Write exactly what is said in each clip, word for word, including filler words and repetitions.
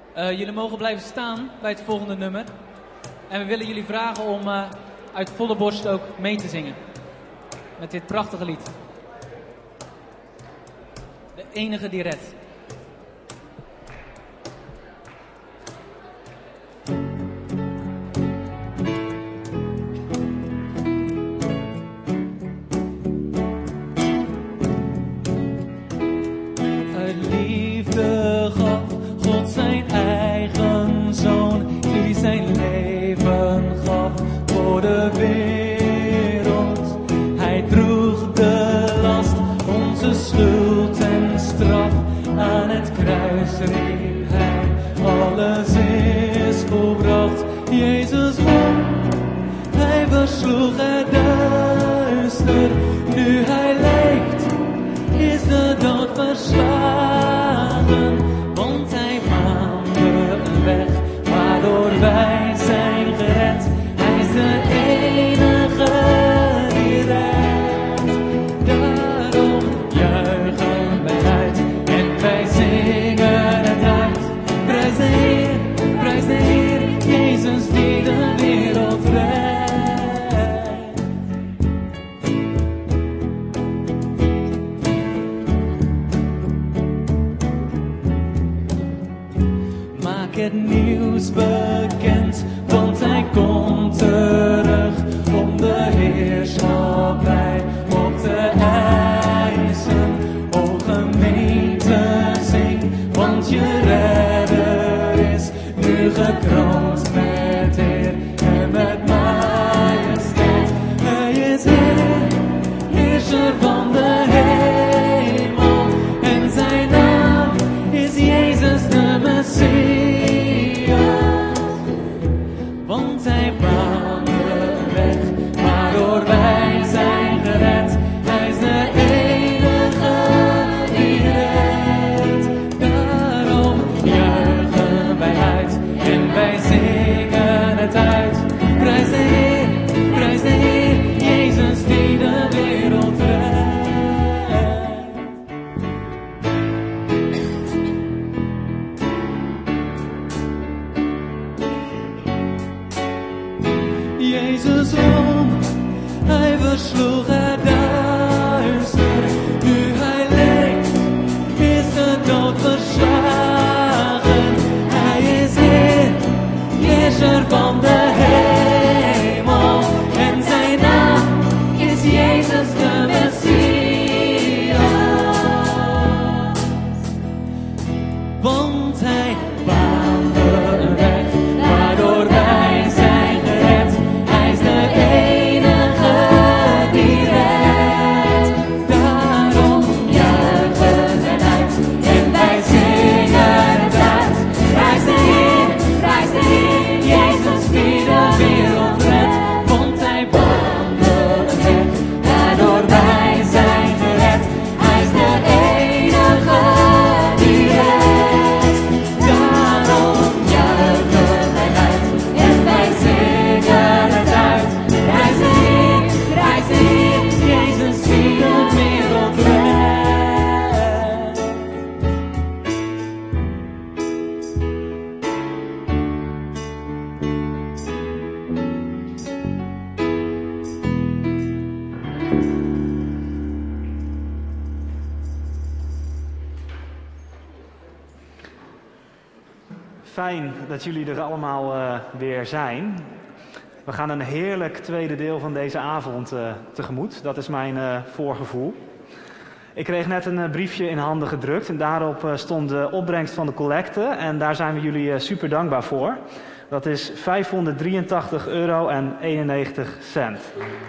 Uh, jullie mogen blijven staan bij het volgende nummer. En we willen jullie vragen om uh, uit volle borst ook mee te zingen. Met dit prachtige lied. De enige die redt. Fijn dat jullie er allemaal uh, weer zijn. We gaan een heerlijk tweede deel van deze avond uh, tegemoet. Dat is mijn uh, voorgevoel. Ik kreeg net een uh, briefje in handen gedrukt en daarop uh, stond de opbrengst van de collecte. En daar zijn we jullie uh, super dankbaar voor. Dat is vijfhonderddrieëntachtig euro en eenennegentig cent.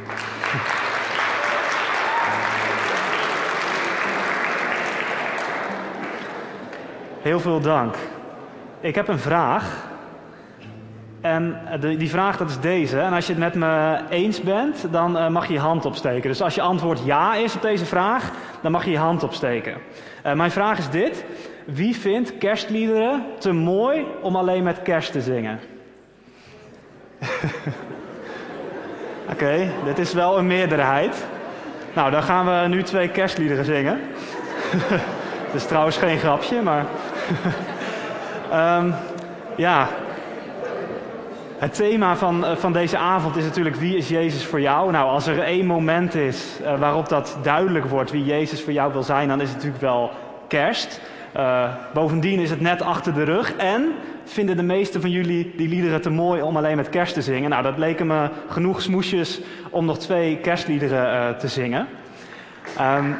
Heel veel dank. Ik heb een vraag. En de, die vraag dat is deze. En als je het met me eens bent, dan uh, mag je je hand opsteken. Dus als je antwoord ja is op deze vraag, dan mag je je hand opsteken. Uh, mijn vraag is dit. Wie vindt kerstliederen te mooi om alleen met kerst te zingen? Oké, okay, dit is wel een meerderheid. Nou, dan gaan we nu twee kerstliederen zingen. Dat is trouwens geen grapje, maar... um, ja, het thema van, uh, van deze avond is natuurlijk wie is Jezus voor jou? Nou, als er één moment is uh, waarop dat duidelijk wordt wie Jezus voor jou wil zijn, dan is het natuurlijk wel kerst. Uh, bovendien is het net achter de rug en vinden de meesten van jullie die liederen te mooi om alleen met kerst te zingen. Nou, dat leken me genoeg smoesjes om nog twee kerstliederen uh, te zingen. Um,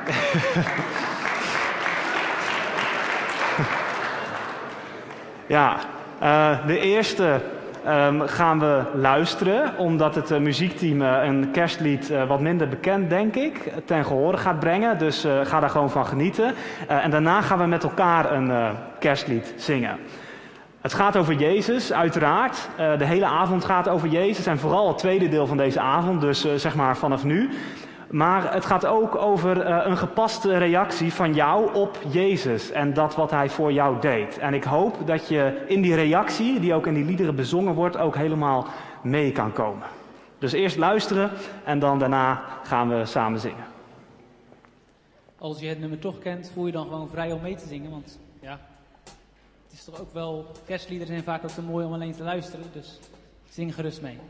ja, uh, de eerste um, gaan we luisteren, omdat het uh, muziekteam uh, een kerstlied uh, wat minder bekend, denk ik, ten gehore gaat brengen. Dus uh, ga daar gewoon van genieten. Uh, en daarna gaan we met elkaar een uh, kerstlied zingen. Het gaat over Jezus, uiteraard. Uh, de hele avond gaat over Jezus en vooral het tweede deel van deze avond, dus uh, zeg maar vanaf nu. Maar het gaat ook over uh, een gepaste reactie van jou op Jezus en dat wat hij voor jou deed. En ik hoop dat je in die reactie, die ook in die liederen bezongen wordt, ook helemaal mee kan komen. Dus eerst luisteren en dan daarna gaan we samen zingen. Als je het nummer toch kent, voel je dan gewoon vrij om mee te zingen, want ja, het is toch ook wel, kerstliederen zijn vaak ook te mooi om alleen te luisteren, dus zing gerust mee.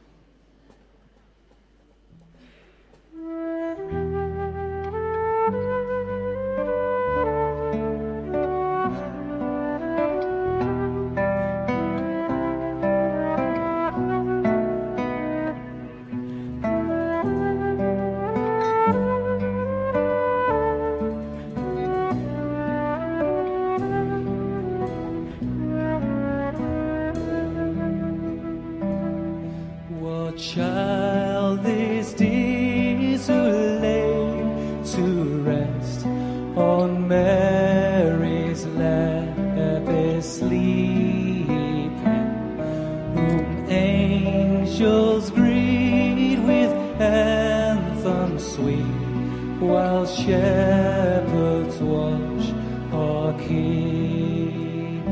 Child these days who lay to rest on Mary's lap is sleeping, whom angels greet with anthems sweet, while shepherds watch are keeping.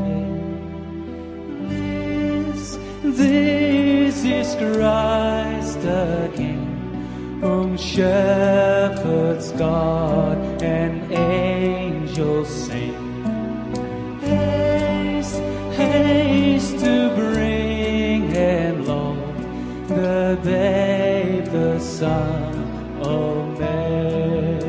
This, this is Christ the King, whom shepherds guard and angels sing. Haste, haste to bring him, Lord, the babe, the Son of Mary.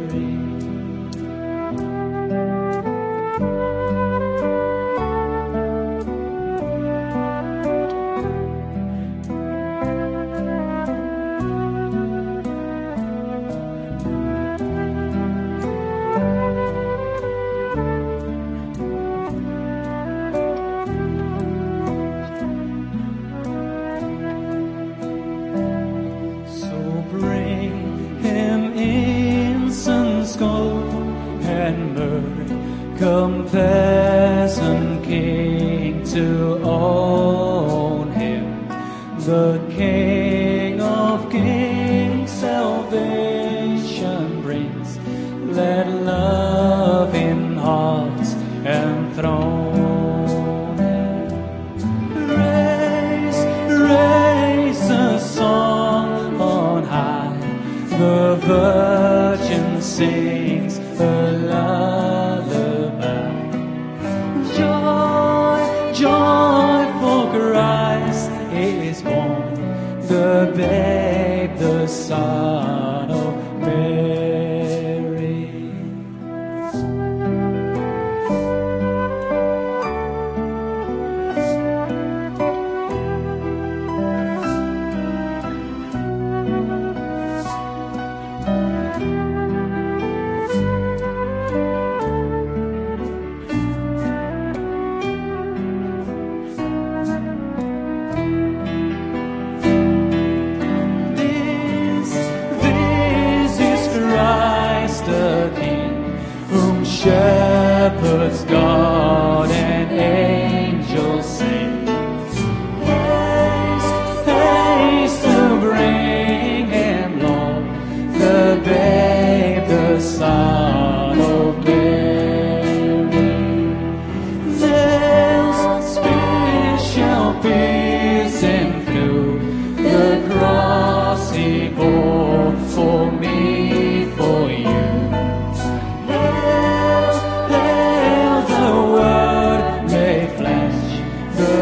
Compassion King to own him, the King of Kings salvation brings. Let love in hearts enthrone him. Raise, raise a song on high, the Virgin sings a lullaby. Joy for Christ is born, the babe, the Son of Mary. Shepherds guard and angels sing. Haste, haste to bring him, Lord, the babe, the Son of Mary. There's special pierce him through the cross he bore for me, for you. The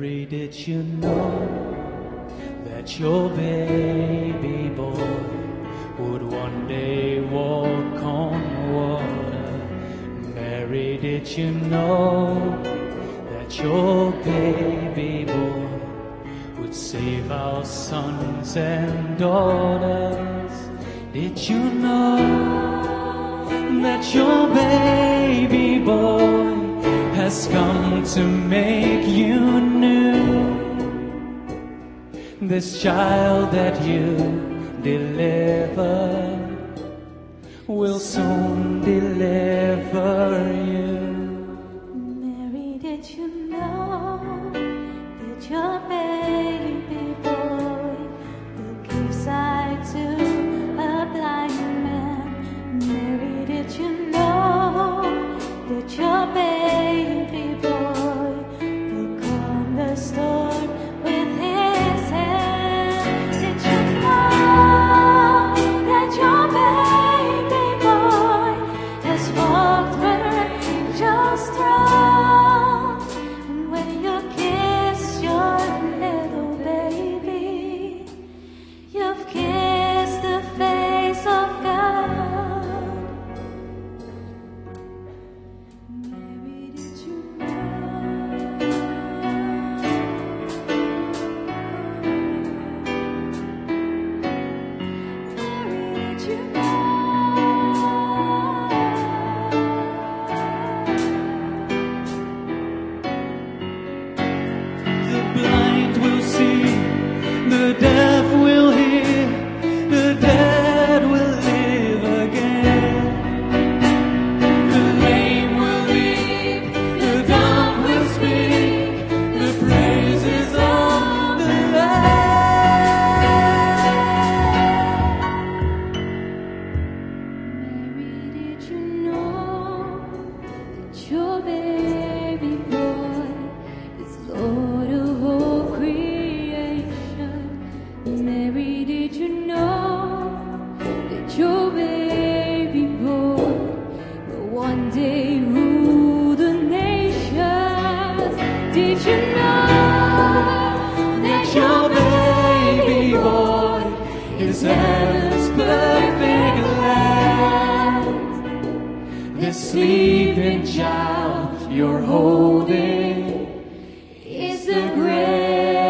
Mary, did you know that your baby boy would one day walk on water? Mary, did you know that your baby boy would save our sons and daughters? Did you know that your baby boy has come to make you new? This child that you deliver will soon deliver you. Mary, did you know that your baby boy will give sight to a blind man? Mary, did you know that your baby boy will calm the storm with his hand? Did you know that your baby boy has walked where angels throne? And when you kiss your little baby, you've kissed the face of God. Mary, did you know? Mary, did you The blind will see, the deaf will hear, the dead will live again. The lame will leap, the dumb will speak, the praises of the Lamb. Mary, did you know that your baby boy is Lord of all creation? Mary, did you know that your baby boy will one day rule the nations? Did you know that your baby boy is heaven's perfect Lamb? This sleeping child you're holding Is the great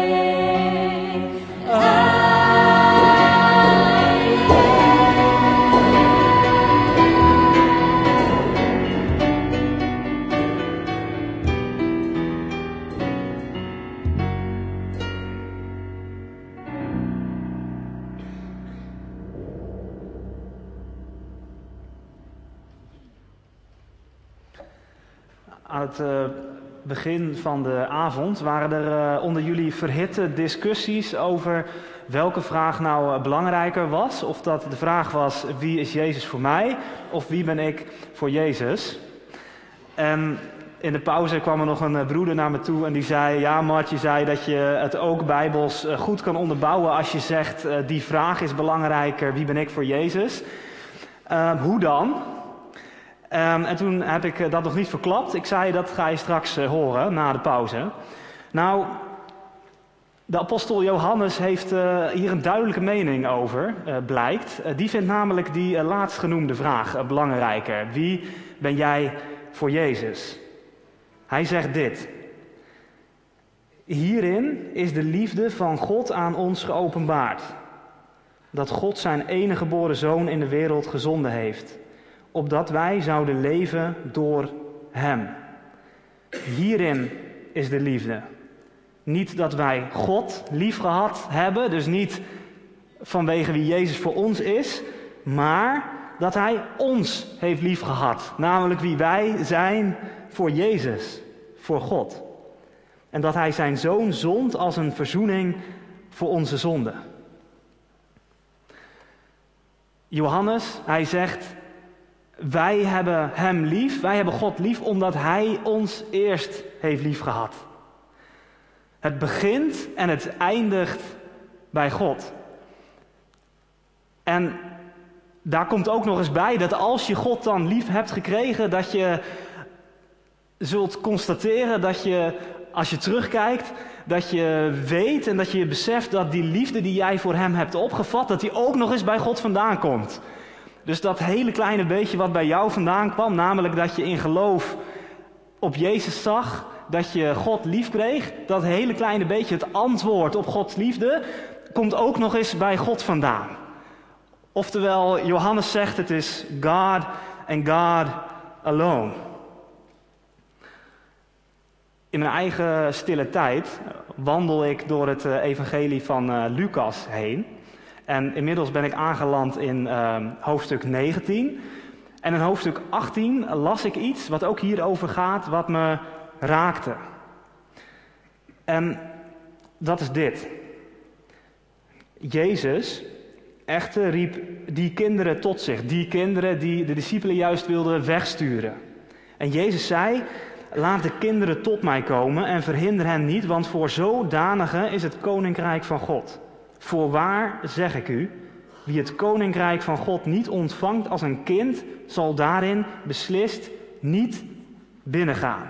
I Aan het uh, begin van de avond waren er uh, onder jullie verhitte discussies over welke vraag nou uh, belangrijker was. Of dat de vraag was, wie is Jezus voor mij? Of wie ben ik voor Jezus? En in de pauze kwam er nog een uh, broeder naar me toe en die zei, ja Mart, je zei dat je het ook bijbels uh, goed kan onderbouwen als je zegt, uh, die vraag is belangrijker, wie ben ik voor Jezus? Uh, hoe dan? Um, en toen heb ik uh, dat nog niet verklapt. Ik zei, dat ga je straks uh, horen, na de pauze. Nou, de apostel Johannes heeft uh, hier een duidelijke mening over, uh, blijkt. Uh, die vindt namelijk die uh, laatstgenoemde vraag uh, belangrijker. Wie ben jij voor Jezus? Hij zegt dit. Hierin is de liefde van God aan ons geopenbaard. Dat God zijn enige geboren zoon in de wereld gezonden heeft. Opdat wij zouden leven door hem. Hierin is de liefde. Niet dat wij God lief gehad hebben, dus niet vanwege wie Jezus voor ons is, maar dat hij ons heeft lief gehad. Namelijk wie wij zijn voor Jezus, voor God. En dat hij zijn zoon zond als een verzoening voor onze zonden. Johannes, hij zegt, wij hebben hem lief, wij hebben God lief omdat hij ons eerst heeft lief gehad. Het begint en het eindigt bij God. En daar komt ook nog eens bij dat als je God dan lief hebt gekregen, dat je zult constateren dat je als je terugkijkt, dat je weet en dat je beseft dat die liefde die jij voor hem hebt opgevat, dat die ook nog eens bij God vandaan komt. Dus dat hele kleine beetje wat bij jou vandaan kwam, namelijk dat je in geloof op Jezus zag, dat je God lief kreeg, dat hele kleine beetje, het antwoord op Gods liefde, komt ook nog eens bij God vandaan. Oftewel, Johannes zegt, het is God and God alone. In mijn eigen stille tijd wandel ik door het evangelie van uh, Lucas heen. En inmiddels ben ik aangeland in uh, hoofdstuk negentien. En in hoofdstuk achttien las ik iets wat ook hierover gaat, wat me raakte. En dat is dit. Jezus echter riep die kinderen tot zich. Die kinderen die de discipelen juist wilden wegsturen. En Jezus zei, laat de kinderen tot mij komen en verhinder hen niet, want voor zodanigen is het koninkrijk van God. Voorwaar zeg ik u, wie het koninkrijk van God niet ontvangt als een kind, zal daarin beslist niet binnengaan.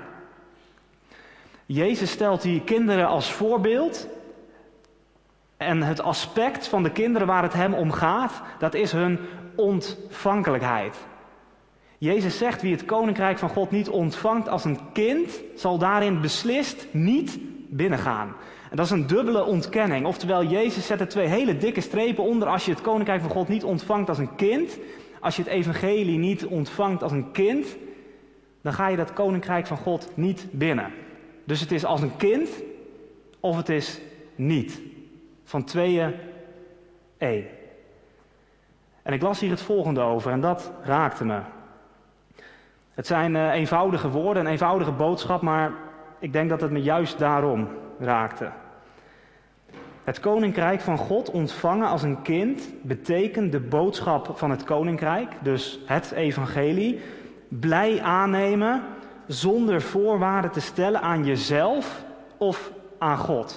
Jezus stelt die kinderen als voorbeeld. En het aspect van de kinderen waar het hem om gaat, dat is hun ontvankelijkheid. Jezus zegt, wie het koninkrijk van God niet ontvangt als een kind, zal daarin beslist niet binnengaan. En dat is een dubbele ontkenning. Oftewel, Jezus zet er twee hele dikke strepen onder. Als je het koninkrijk van God niet ontvangt als een kind, als je het evangelie niet ontvangt als een kind, dan ga je dat koninkrijk van God niet binnen. Dus het is als een kind of het is niet. Van tweeën één. En ik las hier het volgende over en dat raakte me. Het zijn uh, eenvoudige woorden, een eenvoudige boodschap, maar ik denk dat het me juist daarom raakte. Het koninkrijk van God ontvangen als een kind betekent de boodschap van het koninkrijk, dus het evangelie, blij aannemen zonder voorwaarden te stellen aan jezelf of aan God.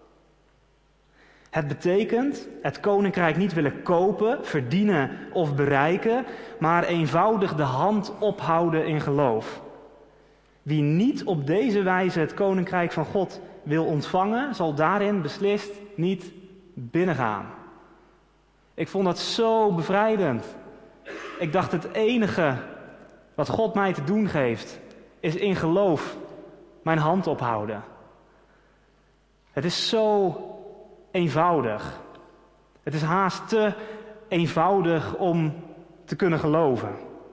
Het betekent het koninkrijk niet willen kopen, verdienen of bereiken, maar eenvoudig de hand ophouden in geloof. Wie niet op deze wijze het koninkrijk van God wil ontvangen, zal daarin beslist niet binnengaan. Ik vond dat zo bevrijdend. Ik dacht, het enige wat God mij te doen geeft, is in geloof mijn hand ophouden. Het is zo eenvoudig. Het is haast te eenvoudig om te kunnen geloven.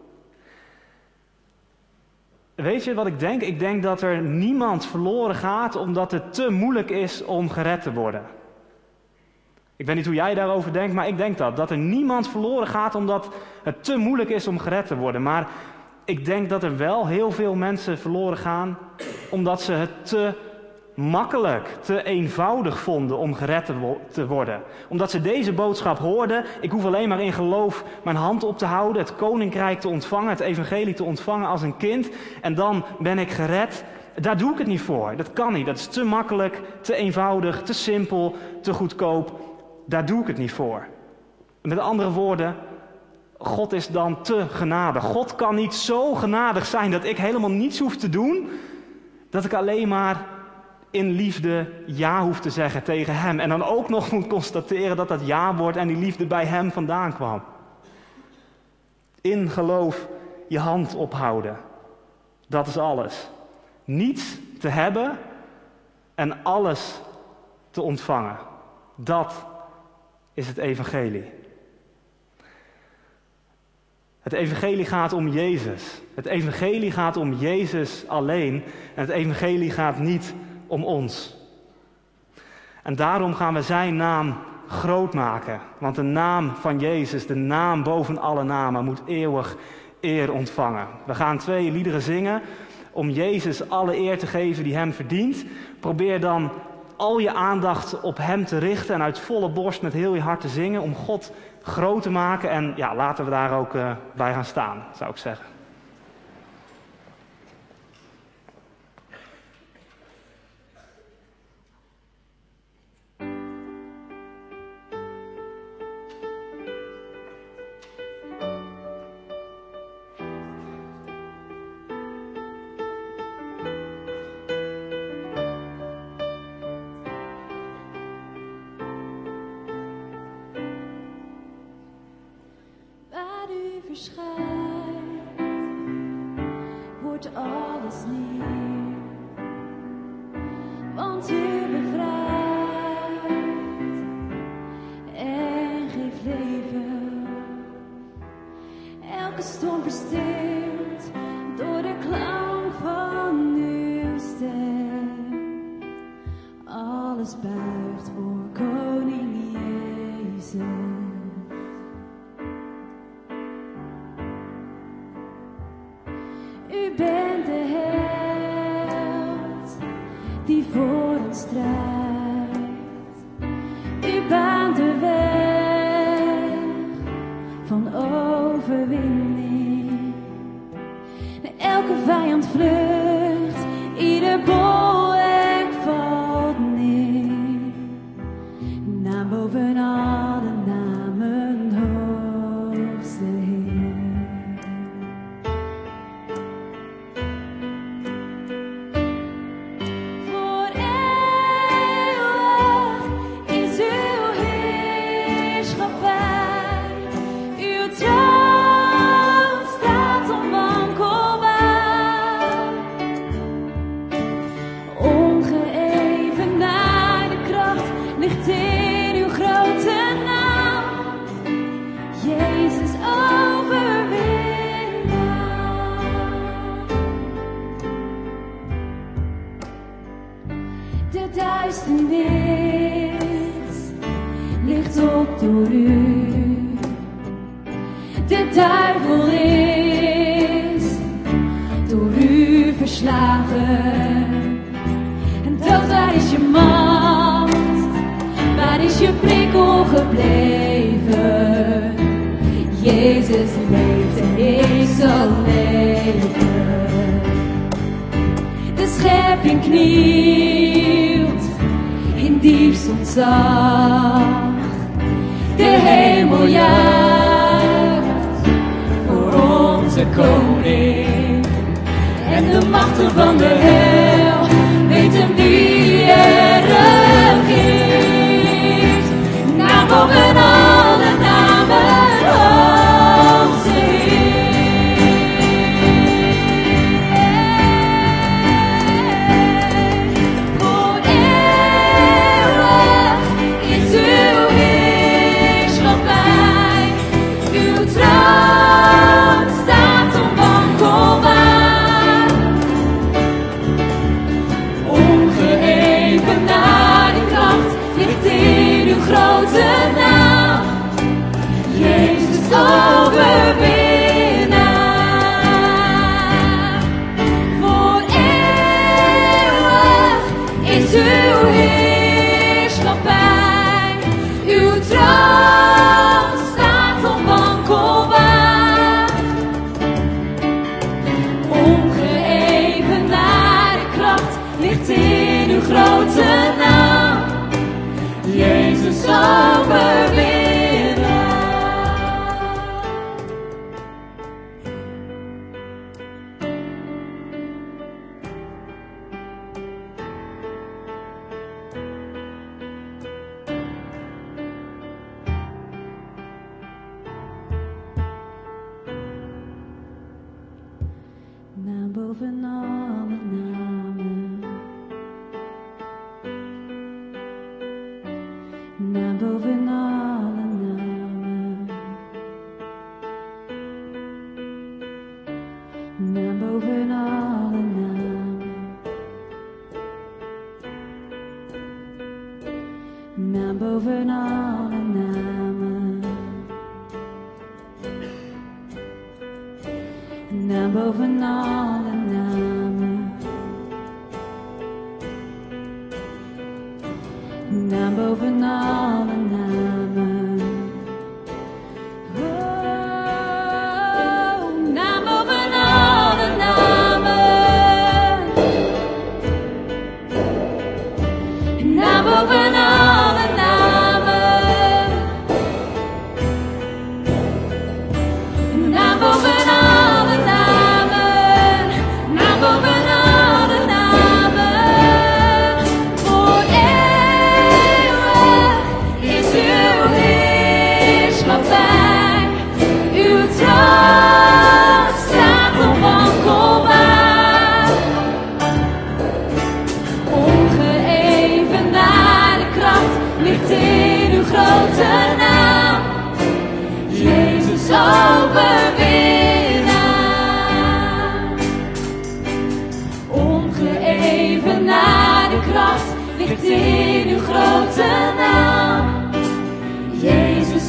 Weet je wat ik denk? Ik denk dat er niemand verloren gaat omdat het te moeilijk is om gered te worden. Ik weet niet hoe jij daarover denkt, maar ik denk dat. Dat er niemand verloren gaat omdat het te moeilijk is om gered te worden. Maar ik denk dat er wel heel veel mensen verloren gaan omdat ze het te makkelijk, te eenvoudig vonden om gered te, wo- te worden. Omdat ze deze boodschap hoorden, ik hoef alleen maar in geloof mijn hand op te houden, het koninkrijk te ontvangen, het evangelie te ontvangen als een kind, en dan ben ik gered. Daar doe ik het niet voor. Dat kan niet. Dat is te makkelijk, te eenvoudig, te simpel, te goedkoop. Daar doe ik het niet voor. Met andere woorden, God is dan te genadig. God kan niet zo genadig zijn dat ik helemaal niets hoef te doen, dat ik alleen maar in liefde ja hoef te zeggen tegen hem. En dan ook nog moet constateren dat dat ja-woord en die liefde bij hem vandaan kwam. In geloof je hand ophouden. Dat is alles. Niets te hebben en alles te ontvangen. Dat is het evangelie. Het evangelie gaat om Jezus. Het evangelie gaat om Jezus alleen. En het evangelie gaat niet om ons. En daarom gaan we zijn naam groot maken. Want de naam van Jezus, de naam boven alle namen, moet eeuwig eer ontvangen. We gaan twee liederen zingen om Jezus alle eer te geven die hem verdient. Probeer dan al je aandacht op hem te richten en uit volle borst met heel je hart te zingen om God groot te maken. En ja, laten we daar ook uh, bij gaan staan, zou ik zeggen. verschijnt, wordt alles nieuw, want u bevrijdt en geeft leven. Elke storm verstilt door de klank van uw stem. Alles buigt voor Koning Jezus. U bent de held die voor ons strijdt. U baant de weg van overwinning. Elke vijand vlucht, ieder bolwerk valt neer. Naam boven alle namen, hoogste Heer. Voor eeuwig is uw heerschappij, uw troon staat onwankelbaar. Ongeëvenaarde kracht ligt in uw grote naam, Jezus overwinnaar. De duisternis ligt op door u. De duivel is door u verslagen. En dood, waar is je macht? Waar is je prikkel gebleven? Jezus leeft en ik zal leven. De schepping knielt in diepst ontzag. De hemel juicht voor onze koning. En de machten van de hel weten wie er regeert. Naam boven alle namen, hoogste Heer. Voor eeuwig is uw heerschappij, uw troon staat onwankelbaar. Ongeëvenaarde kracht ligt in uw grote naam, Jezus overwinnaar. Voor eeuwig is uw heerschappij, uw troon staat onwankelbaar. Ongeëvenaarde kracht ligt in uw grote naam, Jezus overwinnaar. Naam boven alle namen. Naam boven alle namen. Naam boven alle namen. Naam boven alle namen. Naam boven alle namen. Naam boven alle namen. Oh, naam boven alle namen. Naam boven alle namen. Naam boven alle namen. overwinnaar. Ongeëvenaarde kracht ligt in uw grote naam. Jezus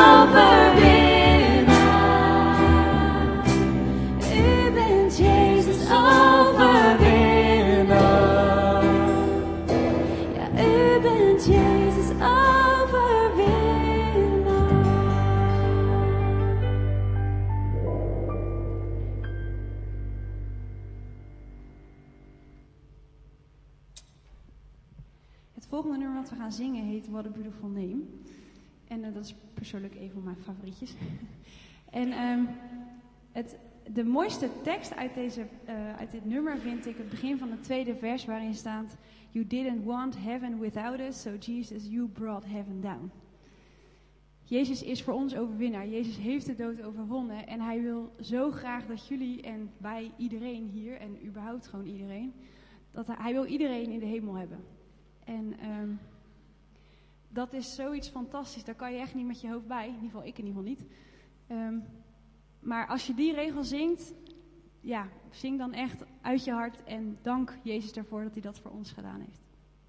overwinnaar. U bent Jezus overwinnaar. Ja, u bent Jezus overwinnaar. Het volgende nummer wat we gaan zingen heet What a Beautiful Name. En uh, dat is persoonlijk een van mijn favorietjes. en um, het, de mooiste tekst uit, deze, uh, uit dit nummer vind ik het begin van het tweede vers waarin staat: You didn't want heaven without us, so Jesus, you brought heaven down. Jezus is voor ons overwinnaar. Jezus heeft de dood overwonnen. En hij wil zo graag dat jullie en wij, iedereen hier, en überhaupt gewoon iedereen, dat hij, hij wil iedereen in de hemel hebben. En um, dat is zoiets fantastisch. Daar kan je echt niet met je hoofd bij. In ieder geval, ik in ieder geval niet. Um, maar als je die regel zingt, ja, zing dan echt uit je hart en dank Jezus daarvoor dat hij dat voor ons gedaan heeft.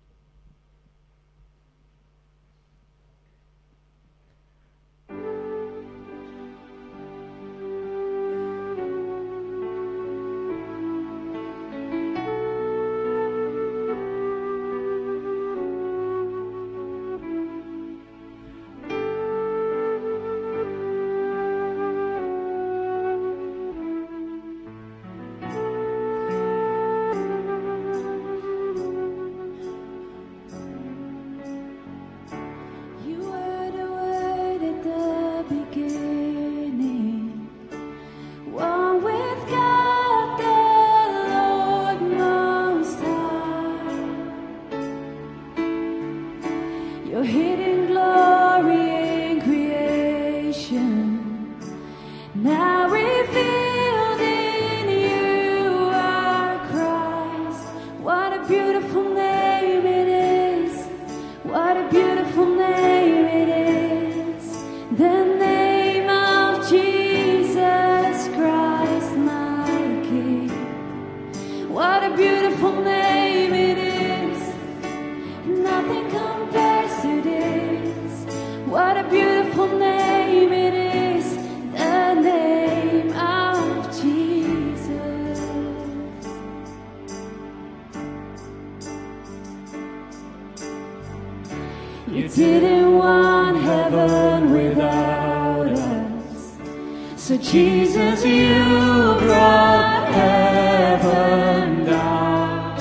You didn't want heaven without us, so Jesus, you brought heaven down.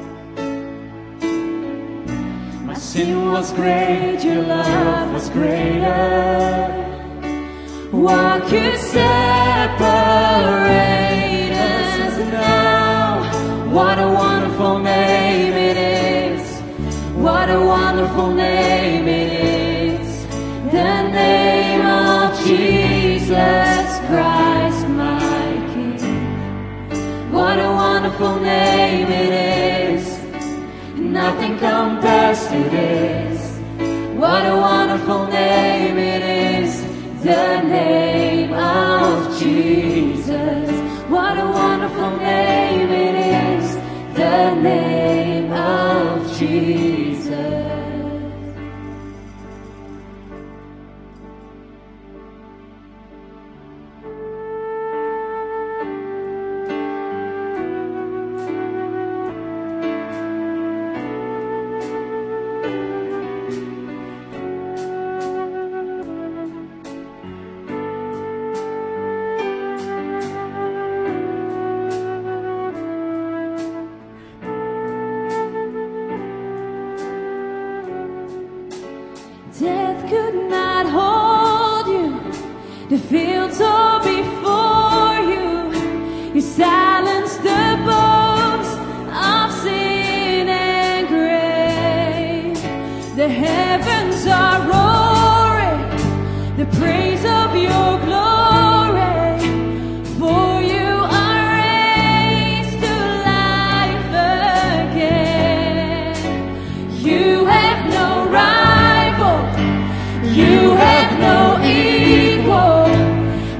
My sin was great, your love was greater. What could separate us now? What a wonderful name it is. What a wonderful name it is. The name of Jesus Christ, my King. What a wonderful name it is. Nothing compares to this. What a wonderful name it is. The name of Jesus. What a wonderful name it is. The name of Jesus. Death could not hold you. The fields are before you. You silenced the boast of sin and grave. The heavens are roaring the praise of your glory. For you are raised to life again. You have no rival. You have no equal.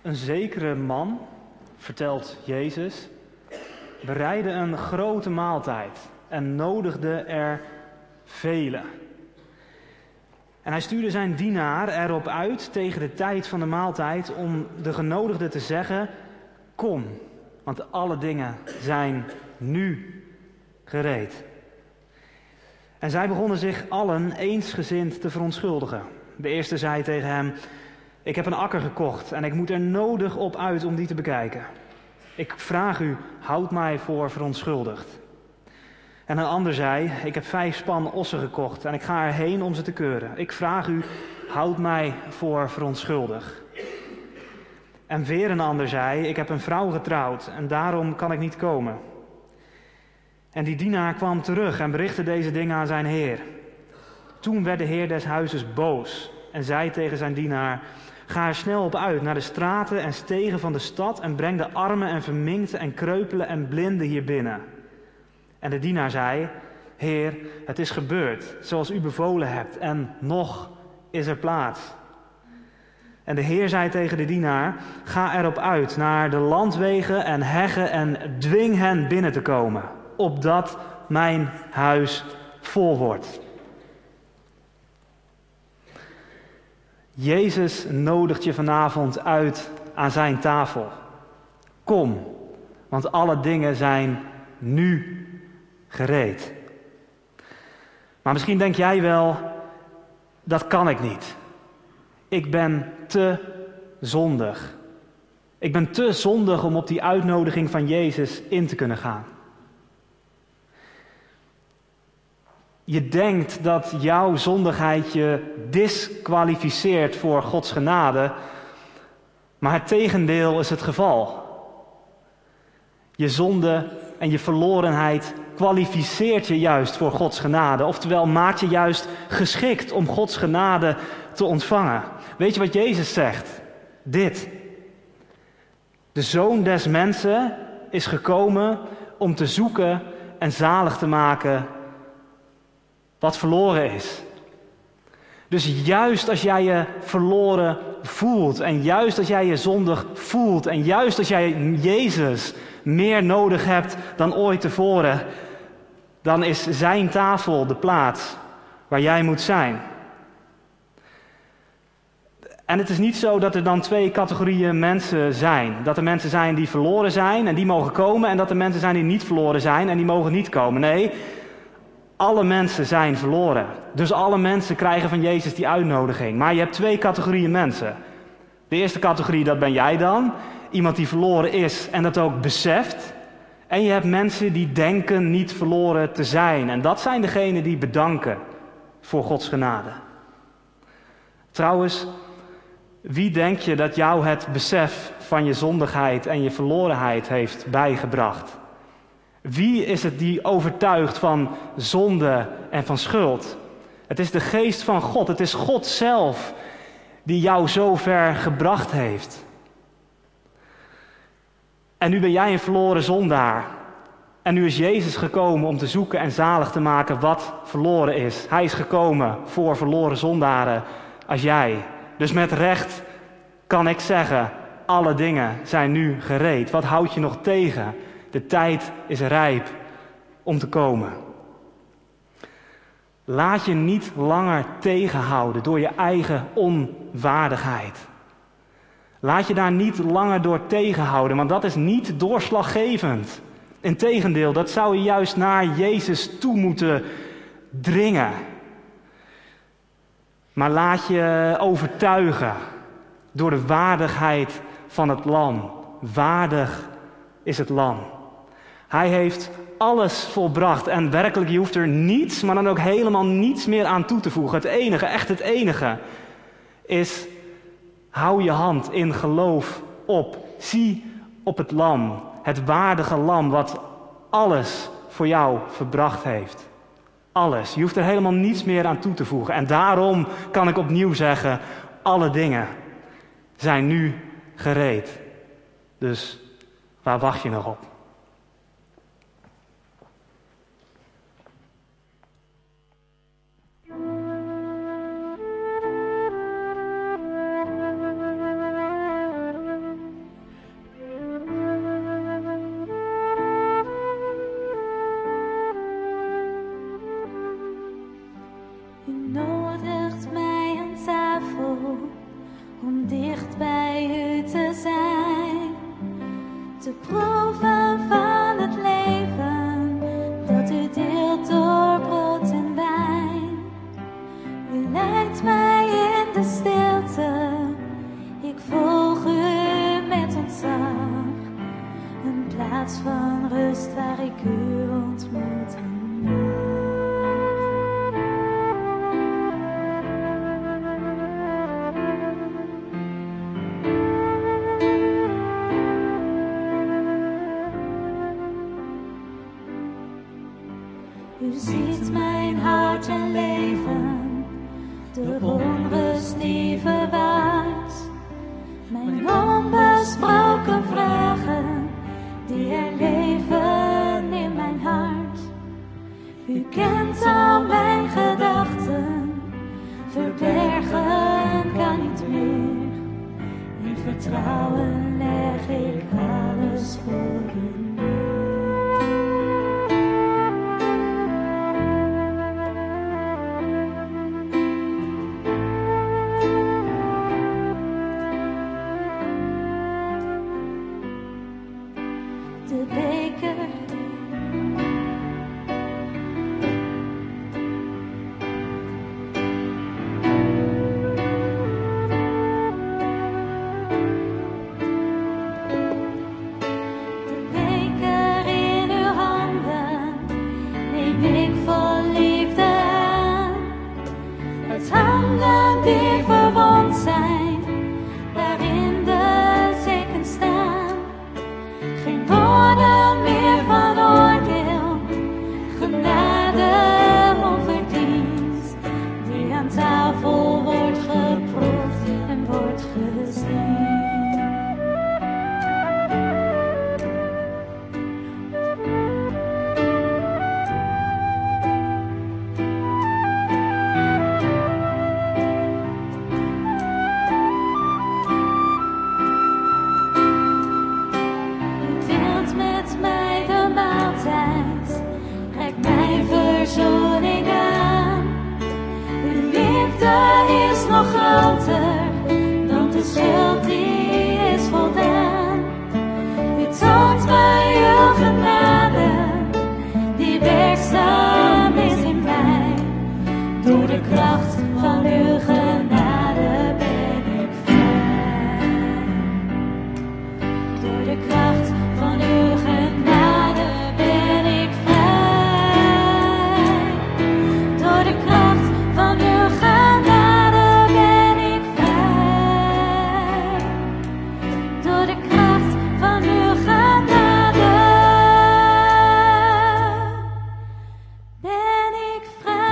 Een zekere man, vertelt Jezus, bereidde een grote maaltijd en nodigde er velen. En hij stuurde zijn dienaar erop uit tegen de tijd van de maaltijd om de genodigden te zeggen: kom, want alle dingen zijn nu gereed. En zij begonnen zich allen eensgezind te verontschuldigen. De eerste zei tegen hem: ik heb een akker gekocht en ik moet er nodig op uit om die te bekijken. Ik vraag u, houd mij voor verontschuldigd. En een ander zei: ik heb vijf span ossen gekocht en ik ga erheen om ze te keuren. Ik vraag u, houd mij voor verontschuldigd. En weer een ander zei: ik heb een vrouw getrouwd en daarom kan ik niet komen. En die dienaar kwam terug en berichtte deze dingen aan zijn heer. Toen werd de heer des huizes boos en zei tegen zijn dienaar: ga er snel op uit naar de straten en stegen van de stad en breng de armen en verminkten en kreupelen en blinden hier binnen. En de dienaar zei: heer, het is gebeurd zoals u bevolen hebt en nog is er plaats. En de heer zei tegen de dienaar: ga erop uit naar de landwegen en heggen en dwing hen binnen te komen, opdat mijn huis vol wordt. Jezus nodigt je vanavond uit aan zijn tafel. Kom, want alle dingen zijn nu gereed. Maar misschien denk jij wel: dat kan ik niet. Ik ben te zondig. Ik ben te zondig om op die uitnodiging van Jezus in te kunnen gaan. Je denkt dat jouw zondigheid je disqualificeert voor Gods genade, maar het tegendeel is het geval. Je zonde en je verlorenheid kwalificeert je juist voor Gods genade, oftewel maakt je juist geschikt om Gods genade te ontvangen. Weet je wat Jezus zegt? Dit: de Zoon des Mensen is gekomen om te zoeken en zalig te maken wat verloren is. Dus juist als jij je verloren voelt en juist als jij je zondig voelt en juist als jij Jezus meer nodig hebt dan ooit tevoren, dan is zijn tafel de plaats waar jij moet zijn. En het is niet zo dat er dan twee categorieën mensen zijn. Dat er mensen zijn die verloren zijn en die mogen komen, en dat er mensen zijn die niet verloren zijn en die mogen niet komen. Nee, alle mensen zijn verloren. Dus alle mensen krijgen van Jezus die uitnodiging. Maar je hebt twee categorieën mensen. De eerste categorie, dat ben jij dan. Iemand die verloren is en dat ook beseft. En je hebt mensen die denken niet verloren te zijn. En dat zijn degenen die bedanken voor Gods genade. Trouwens, wie denk je dat jou het besef van je zondigheid en je verlorenheid heeft bijgebracht? Wie is het die overtuigt van zonde en van schuld? Het is de geest van God. Het is God zelf die jou zo ver gebracht heeft. En nu ben jij een verloren zondaar. En nu is Jezus gekomen om te zoeken en zalig te maken wat verloren is. Hij is gekomen voor verloren zondaren als jij. Dus met recht kan ik zeggen: alle dingen zijn nu gereed. Wat houd je nog tegen? De tijd is rijp om te komen. Laat je niet langer tegenhouden door je eigen onwaardigheid. Laat je daar niet langer door tegenhouden, want dat is niet doorslaggevend. Integendeel, dat zou je juist naar Jezus toe moeten dringen. Maar laat je overtuigen door de waardigheid van het lam. Waardig is het lam. Hij heeft alles volbracht en werkelijk, je hoeft er niets, maar dan ook helemaal niets meer aan toe te voegen. Het enige, echt het enige, is: hou je hand in geloof op. Zie op het lam, het waardige lam wat alles voor jou verbracht heeft. Alles. Je hoeft er helemaal niets meer aan toe te voegen. En daarom kan ik opnieuw zeggen: alle dingen zijn nu gereed. Dus waar wacht je nog op? nodigt mij aan tafel om dicht bij u te zijn, te proeven van het leven dat u deelt door brood en wijn. U leidt mij in de stilte, ik volg u met ontzag, een plaats van rust waar ik u ontmoeten mag. U ziet mijn hart en leven, de onrust die verwaart, mijn onbesproken vragen die er leven in mijn hart. U kent al mijn gedachten, verbergen kan niet meer. In vertrouwen leg ik alles voor u neer. De beker De beker in uw handen neem ik vol liefde aan. Het handen die verwond zijn, waarin de zeken staan. Geen woorden meer van oordeel, genade onverdiend, die aan tafel wordt geproefd en wordt gezien. U deelt met mij de maaltijd, reikt mij verzoening aan. Uw liefde is nog groter dan de schuld die is voldaan. U toont mij uw genade, die werkzaam is in mij. Door de kracht van uw genade ben ik vrij. Door de kracht van uw genade ben ik vrij. Door de kracht van uw genade ben ik vrij. Door de kracht van uw genade ben ik vrij.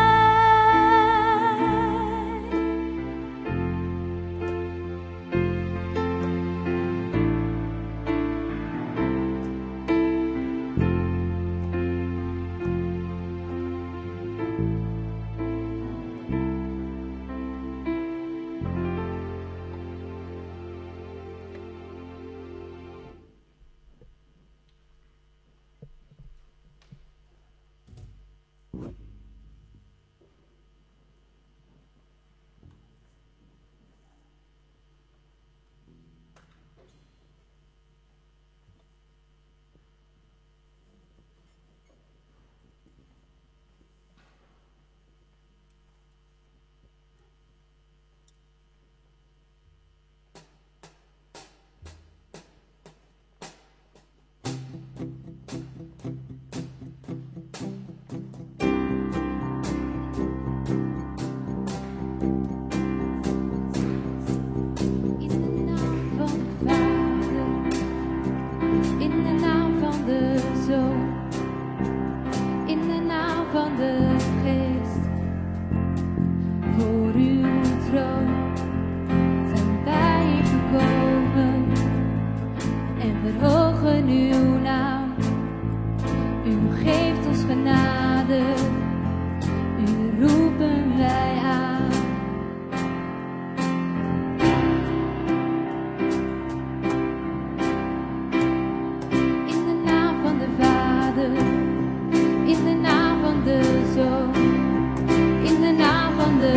In de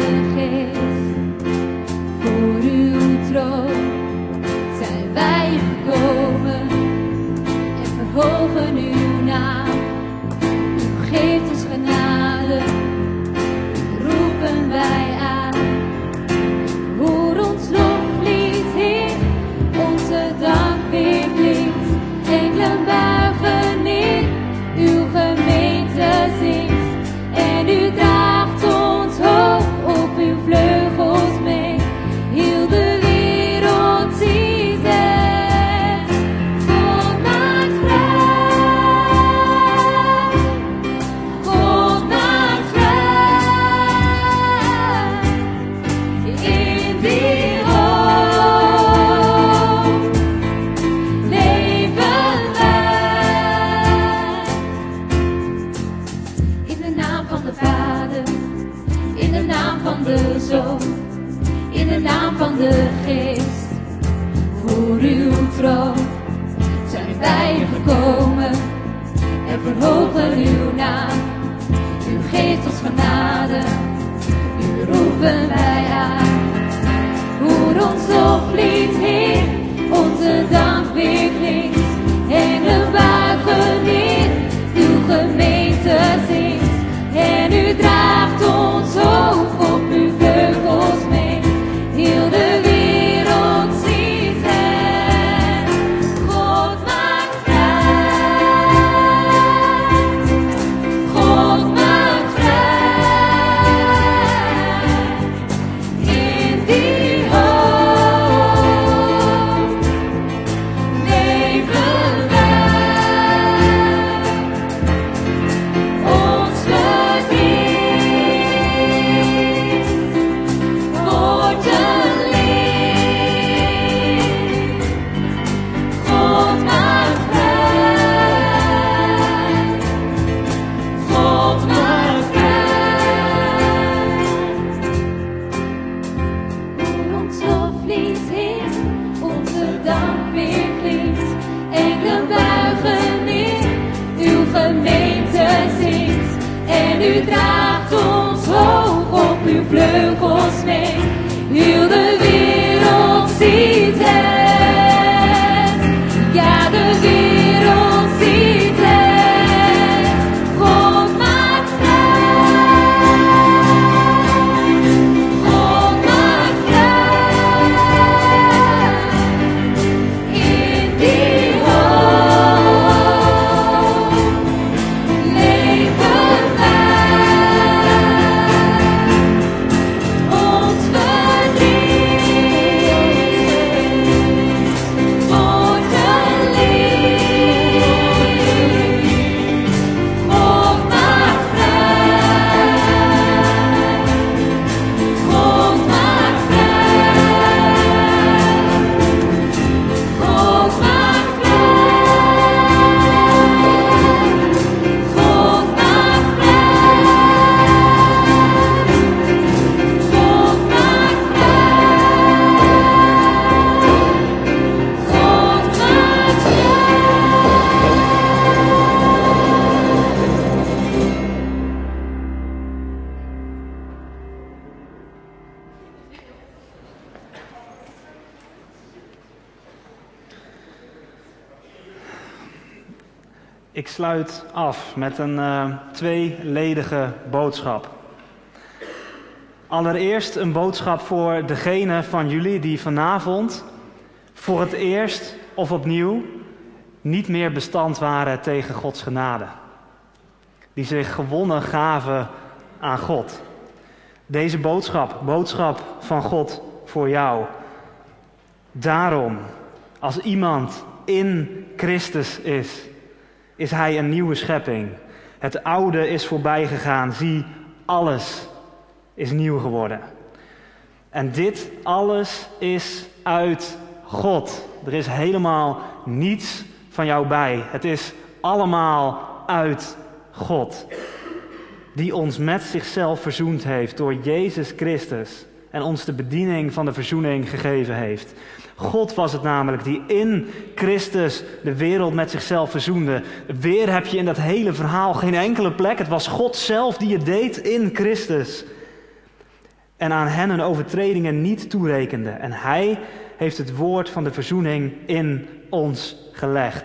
van de Zoon, in de naam van de Geest. Voor uw troon zijn wij gekomen en verhogen uw naam. U geeft ons genade, u roepen wij aan. Hoor ons loflied, Heer, onze dank weer klinkt. Engelen buigen neer, uw gemeente zingt. En u draagt ons hoog op uw vleugels mee. Heel de wereld ziet hen. God maakt vrij. God maakt vrij. In die hoop leven wij. Ons verdriet wordt een lied. God maakt vrij. God maakt vrij. Hoor ons loflied, Heer, onze dank weer klinkt. Engelen buigen neer, uw gemeente zingt. En u draagt ons hoog op uw vleugels mee. Heel de wereld ziet het. Ja, de wereld ziet het. God maakt vrij. God maakt vrij. In die hoop leven wij. Ons verdriet wordt een lied. God maakt vrij. God maakt vrij. God maakt vrij. God maakt vrij. God maakt Ik sluit af met een uh, tweeledige boodschap. Allereerst een boodschap voor degene van jullie die vanavond voor het eerst of opnieuw niet meer bestand waren tegen Gods genade. Die zich gewonnen gaven aan God. Deze boodschap, boodschap van God voor jou. Daarom, als iemand in Christus is, is hij een nieuwe schepping. Het oude is voorbij gegaan. Zie, alles is nieuw geworden. En dit alles is uit God. Er is helemaal niets van jou bij. Het is allemaal uit God. Die ons met zichzelf verzoend heeft door Jezus Christus. En ons de bediening van de verzoening gegeven heeft. God was het namelijk die in Christus de wereld met zichzelf verzoende. Weer heb je in dat hele verhaal geen enkele plek. Het was God zelf die het deed in Christus. En aan hen hun overtredingen niet toerekende. En hij heeft het woord van de verzoening in ons gelegd.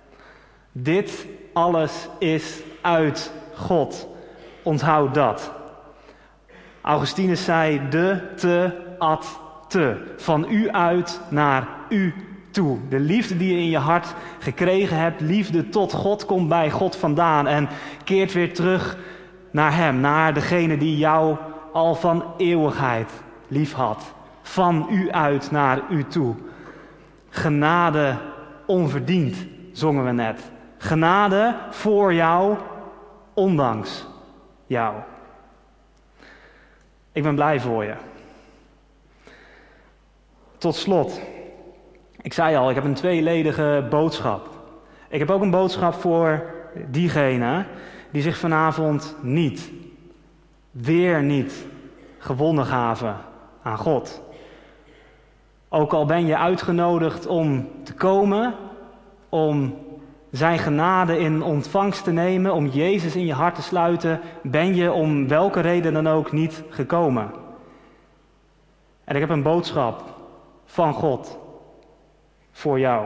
Dit alles is uit God. Onthoud dat. Augustinus zei de, te, ad, te. Van u uit naar u toe. De liefde die je in je hart gekregen hebt, liefde tot God, komt bij God vandaan. En keert weer terug naar hem, naar degene die jou al van eeuwigheid lief had. Van u uit naar u toe. Genade onverdiend, zongen we net. Genade voor jou, ondanks jou. Ik ben blij voor je. Tot slot. Ik zei al, ik heb een tweeledige boodschap. Ik heb ook een boodschap voor diegenen die zich vanavond niet, weer niet, gewonnen gaven aan God. Ook al ben je uitgenodigd om te komen, om zijn genade in ontvangst te nemen, om Jezus in je hart te sluiten, ben je om welke reden dan ook niet gekomen. En ik heb een boodschap van God voor jou.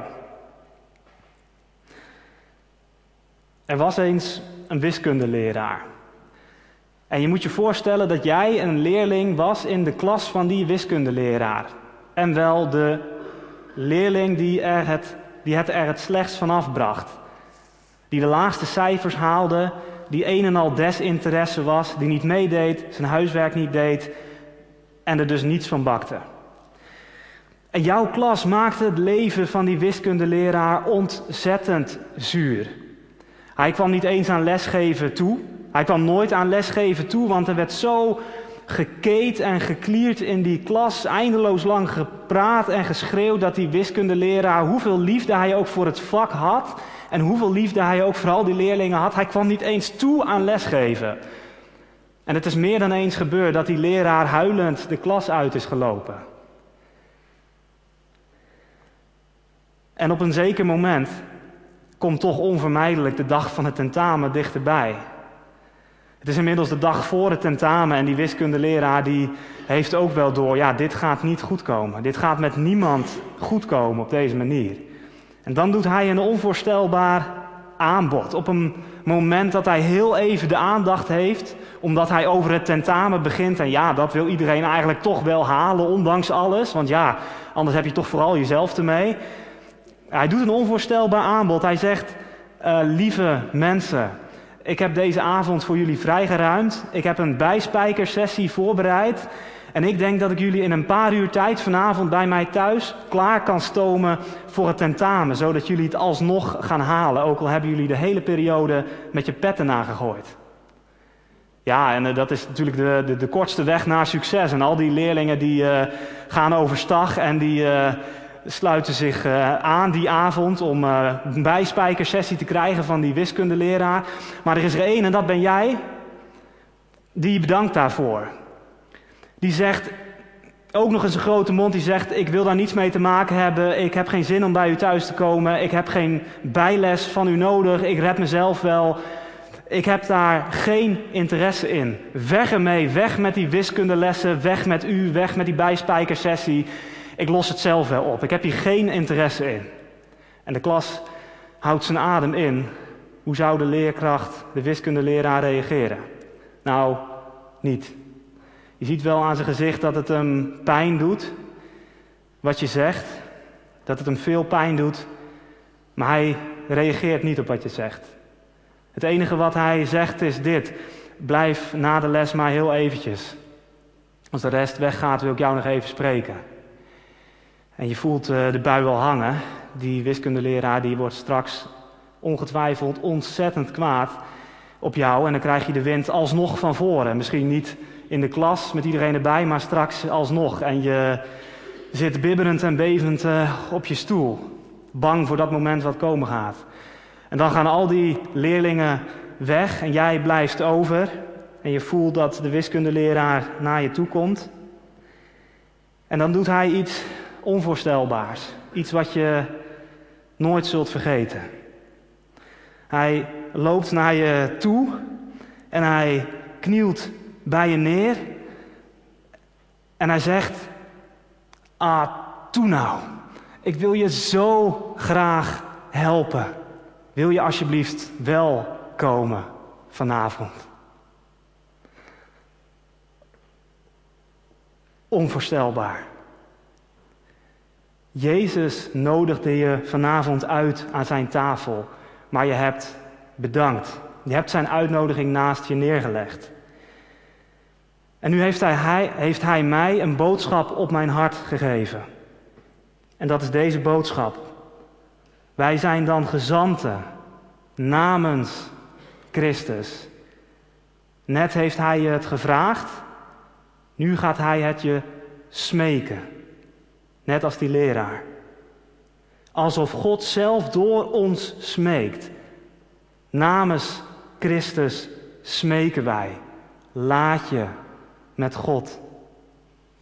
Er was eens een wiskundeleraar. En je moet je voorstellen dat jij een leerling was in de klas van die wiskundeleraar. En wel de leerling die, er het, die het er het slechtst van afbracht. Die de laagste cijfers haalde, die een en al desinteresse was, die niet meedeed, zijn huiswerk niet deed en er dus niets van bakte. En jouw klas maakte het leven van die wiskundeleraar ontzettend zuur. Hij kwam niet eens aan lesgeven toe. Hij kwam nooit aan lesgeven toe, want er werd zo gekeet en geklierd in die klas, eindeloos lang gepraat en geschreeuwd dat die wiskundeleraar, hoeveel liefde hij ook voor het vak had en hoeveel liefde hij ook voor al die leerlingen had, hij kwam niet eens toe aan lesgeven. En het is meer dan eens gebeurd dat die leraar huilend de klas uit is gelopen. En op een zeker moment komt toch onvermijdelijk de dag van het tentamen dichterbij. Het is inmiddels de dag voor het tentamen en die wiskundeleraar die heeft ook wel door, ja, dit gaat niet goed komen. Dit gaat met niemand goed komen op deze manier. En dan doet hij een onvoorstelbaar aanbod. Op een moment dat hij heel even de aandacht heeft, omdat hij over het tentamen begint. En ja, dat wil iedereen eigenlijk toch wel halen, ondanks alles. Want ja, anders heb je toch vooral jezelf ermee. Hij doet een onvoorstelbaar aanbod. Hij zegt, uh, lieve mensen, ik heb deze avond voor jullie vrijgeruimd. Ik heb een bijspijkersessie voorbereid. En ik denk dat ik jullie in een paar uur tijd vanavond bij mij thuis klaar kan stomen voor het tentamen. Zodat jullie het alsnog gaan halen. Ook al hebben jullie de hele periode met je petten nagegooid. Ja, en uh, dat is natuurlijk de, de, de kortste weg naar succes. En al die leerlingen die uh, gaan overstag en die uh, sluiten zich uh, aan die avond om uh, een bijspijkersessie te krijgen van die wiskundeleraar. Maar er is er één en dat ben jij, die bedankt daarvoor. Die zegt, ook nog eens een grote mond, die zegt, ik wil daar niets mee te maken hebben. Ik heb geen zin om bij u thuis te komen. Ik heb geen bijles van u nodig. Ik red mezelf wel. Ik heb daar geen interesse in. Weg ermee, weg met die wiskundelessen, weg met u, weg met die bijspijkersessie. Ik los het zelf wel op. Ik heb hier geen interesse in. En de klas houdt zijn adem in. Hoe zou de leerkracht, de wiskundeleraar reageren? Nou, niet. Je ziet wel aan zijn gezicht dat het hem pijn doet, wat je zegt. Dat het hem veel pijn doet, maar hij reageert niet op wat je zegt. Het enige wat hij zegt is dit: blijf na de les maar heel eventjes. Als de rest weggaat wil ik jou nog even spreken. En je voelt uh, de bui al hangen. Die wiskundeleraar die wordt straks ongetwijfeld ontzettend kwaad op jou. En dan krijg je de wind alsnog van voren. Misschien niet in de klas met iedereen erbij, maar straks alsnog. En je zit bibberend en bevend uh, op je stoel. Bang voor dat moment wat komen gaat. En dan gaan al die leerlingen weg en jij blijft over. En je voelt dat de wiskundeleraar naar je toe komt. En dan doet hij iets onvoorstelbaars. Iets wat je nooit zult vergeten. Hij loopt naar je toe en hij knielt bij je neer. En hij zegt: ah, toe nou. Ik wil je zo graag helpen. Wil je alsjeblieft wel komen vanavond? Onvoorstelbaar. Jezus nodigde je vanavond uit aan zijn tafel, maar je hebt bedankt. Je hebt zijn uitnodiging naast je neergelegd. En nu heeft hij, hij, heeft hij mij een boodschap op mijn hart gegeven. En dat is deze boodschap. Wij zijn dan gezanten namens Christus. Net heeft hij je het gevraagd, nu gaat hij het je smeken. Net als die leraar. Alsof God zelf door ons smeekt. Namens Christus smeken wij. Laat je met God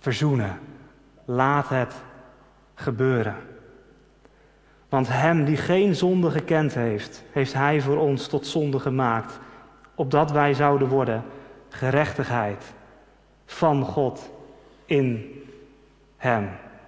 verzoenen. Laat het gebeuren. Want hem die geen zonde gekend heeft, heeft hij voor ons tot zonde gemaakt, opdat wij zouden worden gerechtigheid van God in hem.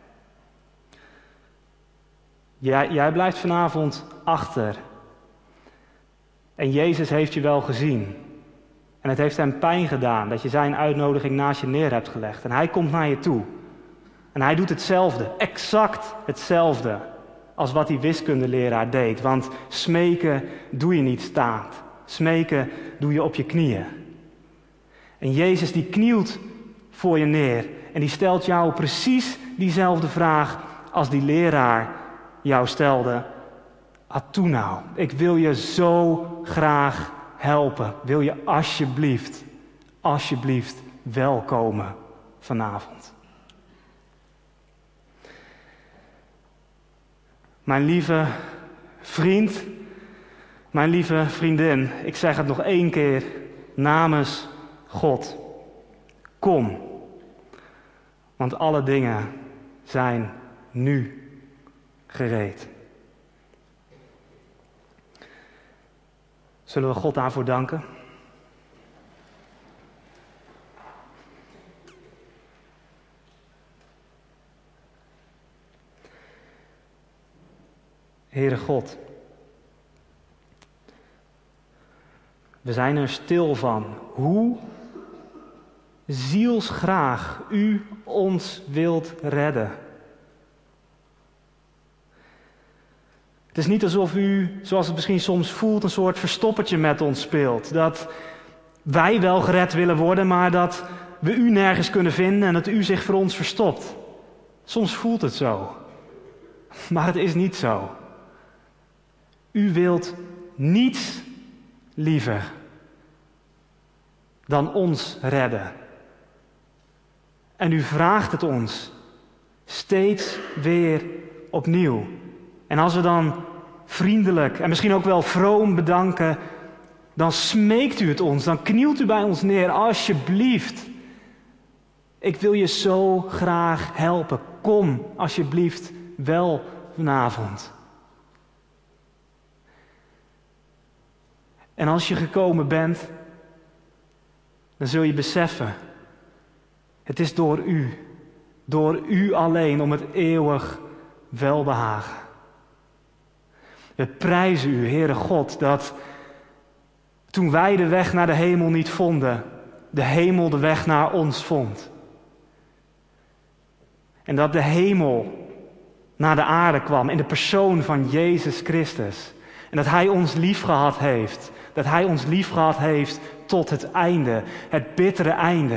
Jij, jij blijft vanavond achter. En Jezus heeft je wel gezien. En het heeft hem pijn gedaan dat je zijn uitnodiging naast je neer hebt gelegd. En hij komt naar je toe. En hij doet hetzelfde, exact hetzelfde als wat die wiskundeleraar deed. Want smeken doe je niet staand. Smeken doe je op je knieën. En Jezus die knielt voor je neer. En die stelt jou precies diezelfde vraag als die leraar jou stelde. Atoe nou, ik wil je zo graag helpen. Wil je alsjeblieft, alsjeblieft welkomen vanavond. Mijn lieve vriend, mijn lieve vriendin, ik zeg het nog één keer namens God. Kom, want alle dingen zijn nu gereed. Zullen we God daarvoor danken? Heere God, we zijn er stil van hoe zielsgraag U ons wilt redden. Het is niet alsof U, zoals het misschien soms voelt, een soort verstoppertje met ons speelt. Dat wij wel gered willen worden, maar dat we U nergens kunnen vinden en dat U zich voor ons verstopt. Soms voelt het zo, maar het is niet zo. U wilt niets liever dan ons redden. En U vraagt het ons steeds weer opnieuw. En als we dan vriendelijk en misschien ook wel vroom bedanken, dan smeekt U het ons, dan knielt U bij ons neer, alsjeblieft. Ik wil je zo graag helpen. Kom alsjeblieft wel vanavond. En als je gekomen bent, dan zul je beseffen, het is door U, door U alleen om het eeuwig welbehagen. We prijzen U, Heere God, dat toen wij de weg naar de hemel niet vonden, de hemel de weg naar ons vond. En dat de hemel naar de aarde kwam in de persoon van Jezus Christus. En dat Hij ons liefgehad heeft. Dat Hij ons liefgehad heeft tot het einde, het bittere einde.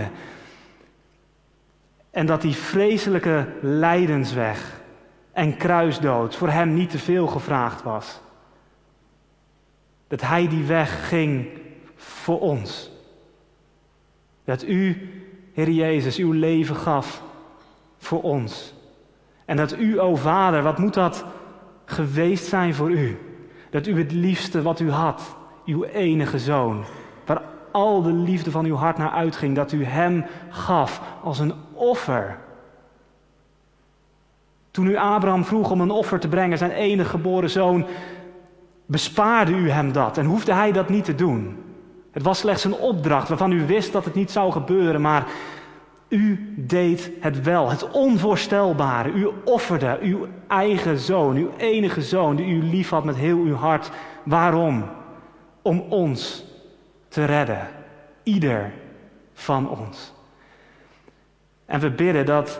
En dat die vreselijke lijdensweg en kruisdood voor Hem niet te veel gevraagd was. Dat Hij die weg ging voor ons. Dat U, Heer Jezus, uw leven gaf voor ons. En dat U, o Vader, wat moet dat geweest zijn voor U? Dat U het liefste wat U had, uw enige Zoon, waar al de liefde van uw hart naar uitging, dat U Hem gaf als een offer. Toen U Abraham vroeg om een offer te brengen, zijn enige geboren zoon, bespaarde U hem dat en hoefde hij dat niet te doen. Het was slechts een opdracht waarvan U wist dat het niet zou gebeuren, maar U deed het wel, het onvoorstelbare. U offerde uw eigen zoon, uw enige zoon, die U lief had met heel uw hart. Waarom? Om ons te redden. Ieder van ons. En we bidden dat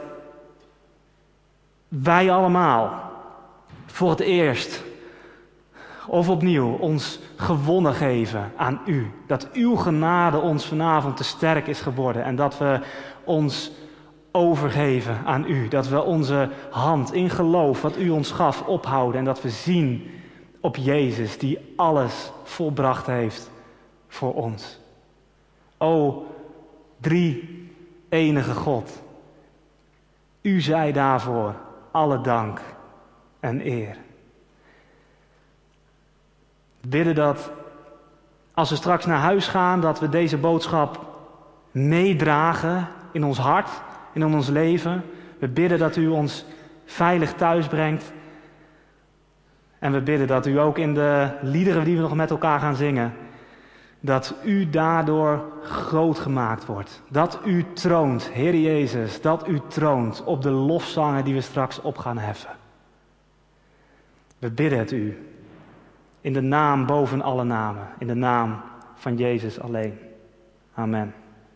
wij allemaal voor het eerst of opnieuw ons gewonnen geven aan U. Dat Uw genade ons vanavond te sterk is geworden en dat we ons overgeven aan U. Dat we onze hand in geloof wat U ons gaf ophouden en dat we zien op Jezus die alles volbracht heeft voor ons. O, drie enige God. U zij daarvoor alle dank en eer. We bidden dat als we straks naar huis gaan, dat we deze boodschap meedragen in ons hart in ons leven. We bidden dat u ons veilig thuis brengt. En we bidden dat u ook in de liederen die we nog met elkaar gaan zingen, dat u daardoor groot gemaakt wordt. Dat u troont, Heer Jezus, dat u troont op de lofzangen die we straks op gaan heffen. We bidden het u, in de naam boven alle namen, in de naam van Jezus alleen. Amen.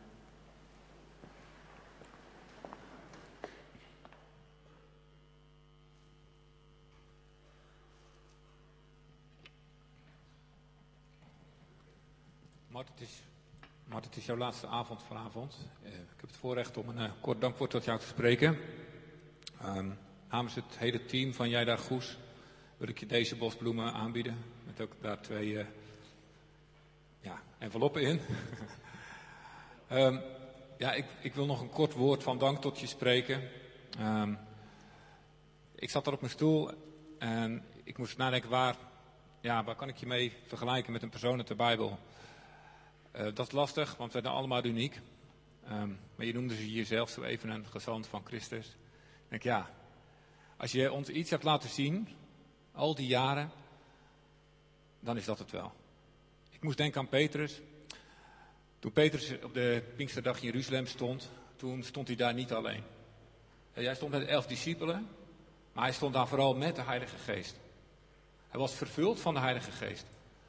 Mart, het is, Mart, het is jouw laatste avond vanavond. Uh, ik heb het voorrecht om een uh, kort dankwoord tot jou te spreken. Um, namens het hele team van Jij daar Goes wil ik je deze bosbloemen aanbieden. Met ook daar twee uh, ja, enveloppen in. um, ja, ik, ik wil nog een kort woord van dank tot je spreken. Um, ik zat er op mijn stoel en ik moest nadenken waar, ja, waar kan ik je mee vergelijken met een persoon uit de Bijbel. Uh, dat is lastig, want we zijn allemaal uniek. Um, maar je noemde ze jezelf zo even een gezant van Christus. Ik denk, ja, als je ons iets hebt laten zien, al die jaren, dan is dat het wel. Ik moest denken aan Petrus. Toen Petrus op de Pinksterdag in Jeruzalem stond, toen stond hij daar niet alleen. Hij stond met de elf discipelen, maar hij stond daar vooral met de Heilige Geest. Hij was vervuld van de Heilige Geest.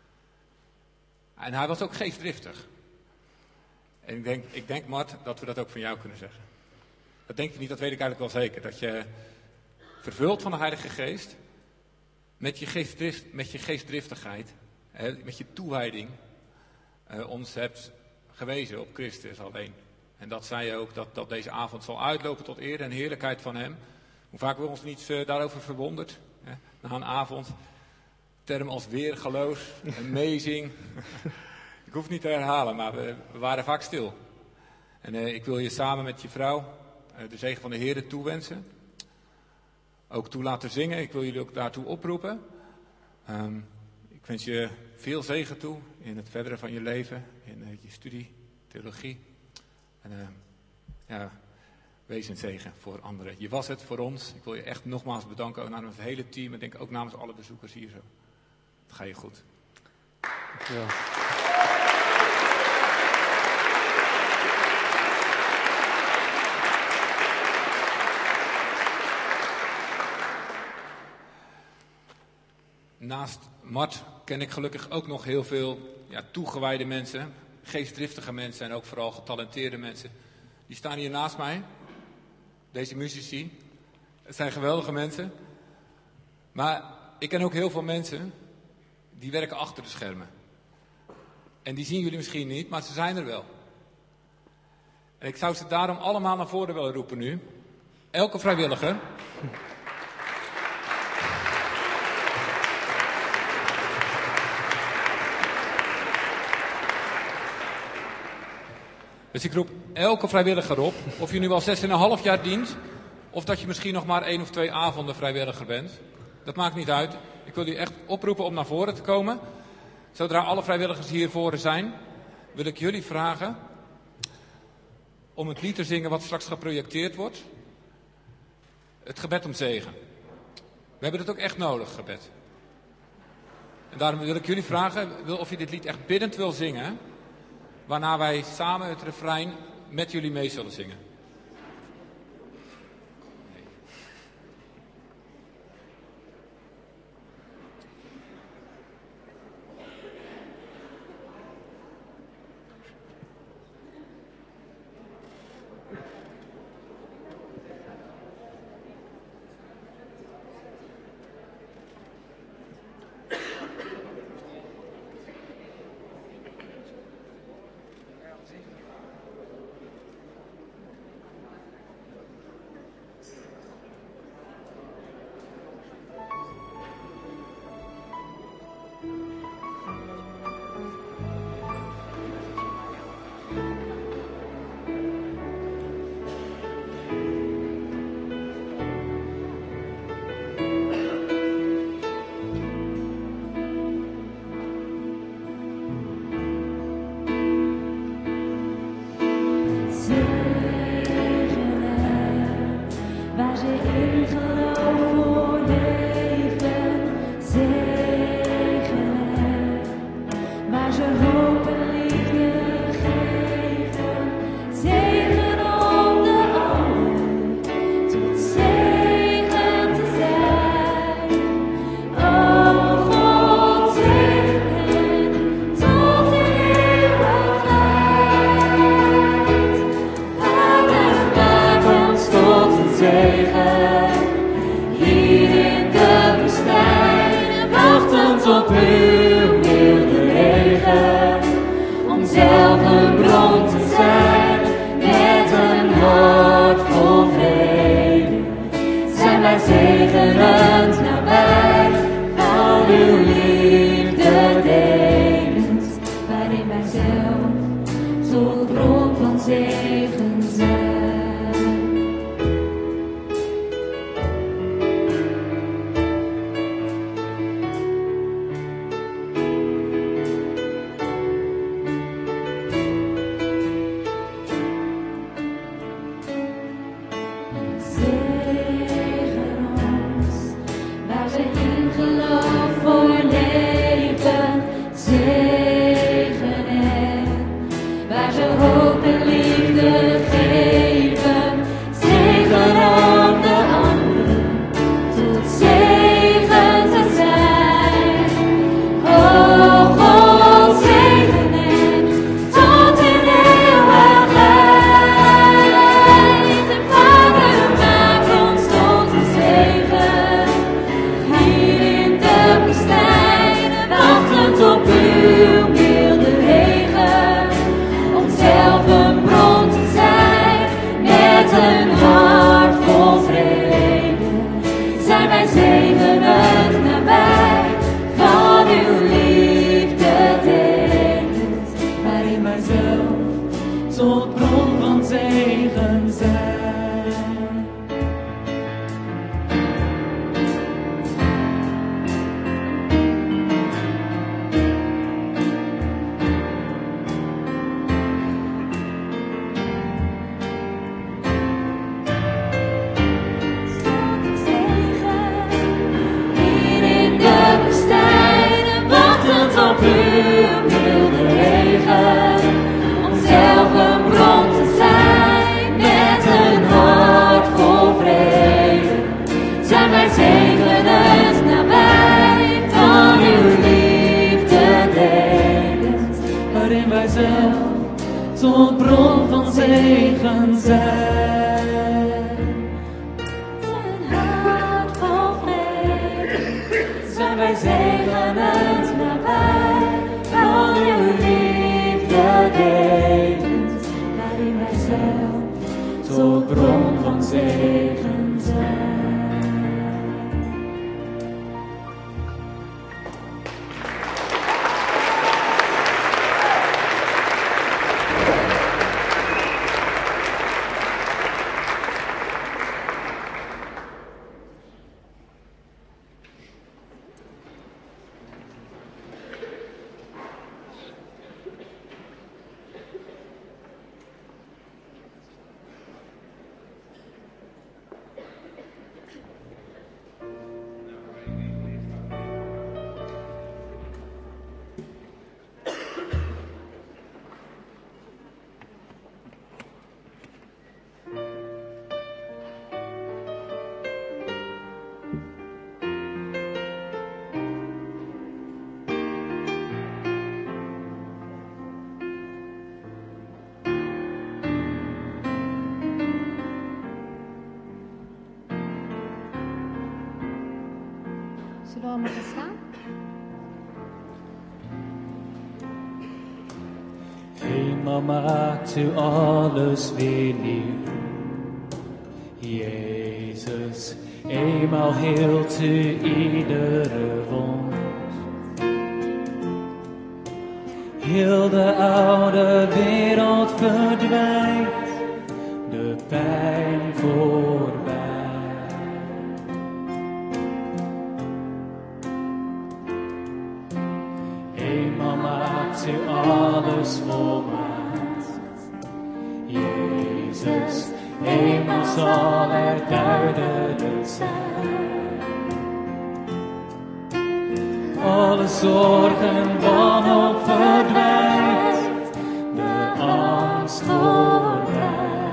En hij was ook geestdriftig. En ik denk, ik denk, Mart, dat we dat ook van jou kunnen zeggen. Dat denk je niet, dat weet ik eigenlijk wel zeker. Dat je vervuld van de Heilige Geest, met je, geestdrift, met je geestdriftigheid, hè, met je toewijding, eh, ons hebt gewezen op Christus alleen. En dat zei je ook, dat, dat deze avond zal uitlopen tot eer en heerlijkheid van hem. Hoe vaak we ons niet uh, daarover verwonderd, hè, na een avond. Term als weergaloos, amazing. Ik hoef het niet te herhalen, maar we, we waren vaak stil. En uh, ik wil je samen met je vrouw uh, de zegen van de Heer toewensen. Ook toe laten zingen. Ik wil jullie ook daartoe oproepen. Um, ik wens je veel zegen toe in het verdere van je leven, in uh, je studie, theologie. En uh, ja, wees een zegen voor anderen. Je was het voor ons. Ik wil je echt nogmaals bedanken, ook namens het hele team. En denk ook namens alle bezoekers hier zo. Het gaat je goed. Dankjewel. Naast Mart ken ik gelukkig ook nog heel veel ja, toegewijde mensen, geestdriftige mensen en ook vooral getalenteerde mensen. Die staan hier naast mij, deze muzici. Het zijn geweldige mensen. Maar ik ken ook heel veel mensen die werken achter de schermen. En die zien jullie misschien niet, maar ze zijn er wel. En ik zou ze daarom allemaal naar voren willen roepen nu. Elke vrijwilliger. Dus ik roep elke vrijwilliger op, of je nu al zes en een half jaar dient, of dat je misschien nog maar één of twee avonden vrijwilliger bent. Dat maakt niet uit. Ik wil u echt oproepen om naar voren te komen. Zodra alle vrijwilligers hier voor zijn, wil ik jullie vragen om het lied te zingen wat straks geprojecteerd wordt. Het gebed om zegen. We hebben het ook echt nodig, gebed. En daarom wil ik jullie vragen of je dit lied echt biddend wil zingen, waarna wij samen het refrein met jullie mee zullen zingen. zegen. Hier in de woestijn, wachtend op uw milde regen. Om zelf een bron te zijn, met een hart vol vrede. Zijn wij zegenend nabij, van uw liefde delend. Waarin wij zelf tot bron van zegen zijn. Tot bron van zegen zijn. Een hart vol vrede, zijn wij zegenend nabij, van uw liefde delend, waarin wij zelf tot bron van zegen zijn. Zullen we allemaal gaan staan? Eenmaal maakt u alles weer nieuw. Jezus, eenmaal heelt u iedere wond. Heel de oude wereld verdwijnt, de pijn voorbij. Eenmaal maakt u alles volmaakt. Jezus, eenmaal zal er duidelijk zijn. Alle zorgen, wanhoop verdwijnt, de angst voorbij.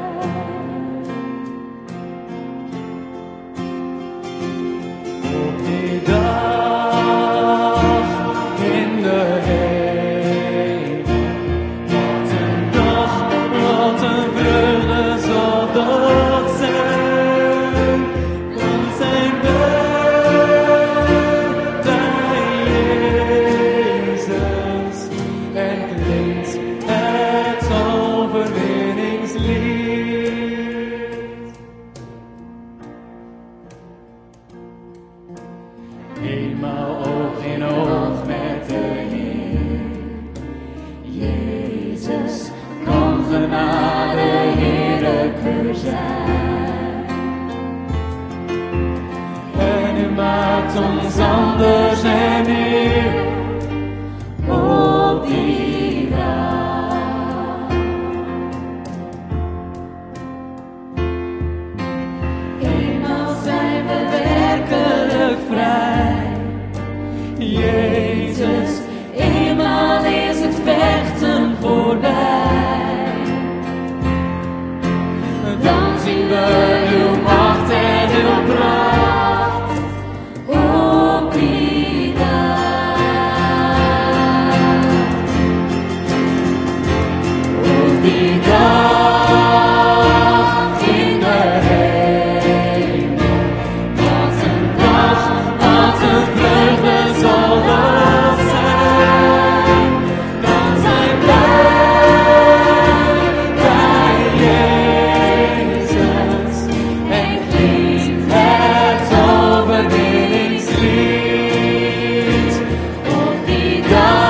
Op die dag in de hemel, wat een dag, wat een vreugde zal dat zijn. eenmaal oog in oog met de Heer. Jezus kan genade heerlijker zijn. En u maakt ons anders en nieuw op die dag. Eenmaal zijn we werkelijk vrij. Jezus, eenmaal is het vechten voorbij. Dan zien we uw macht en uw pracht op die dag. Op die dag in de hemel. Wat een dag, wat een vreugde zal dat zijn. Dan zijn wij bij Jezus en klinkt het overwinningslied. Op die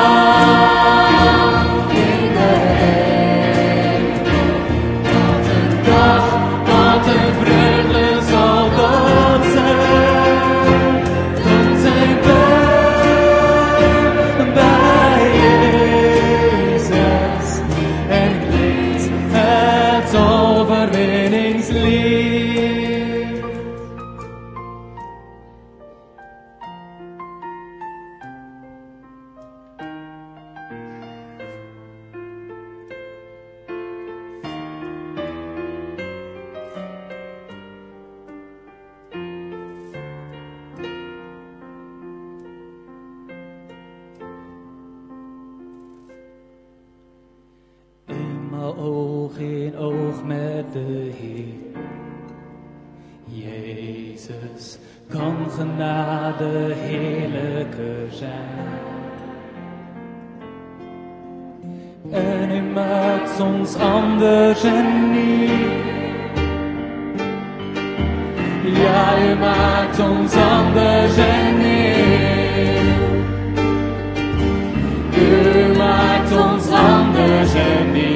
dag in de hemel. Wat een dag, wat een vreugde zal dat zijn. Dan zijn wij bij Jezus en klinkt het overwinningslied. Eenmaal oog in oog met de Heer. Jezus kan genade heerlijker zijn. En u maakt ons anders en nieuw. Ja, u maakt ons anders en nieuw. U maakt ons anders en nieuw.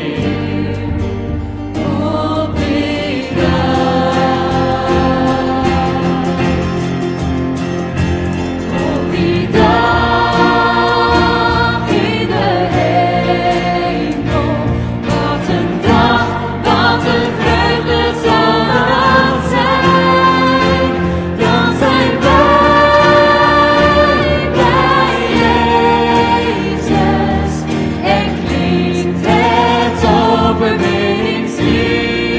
Op die dag. Op die dag in de hemel. Wat een dag, wat een vreugde zal dat zijn. Dan zijn wij bij Jezus en klinkt het overwinningslied.